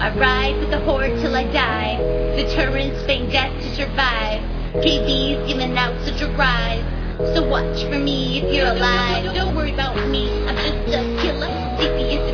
I ride with the horde till I die. Deterrence, feign death to survive. KB's giving out such a rise. So watch for me if you're alive. Don't worry about me, I'm just a killer. Atheist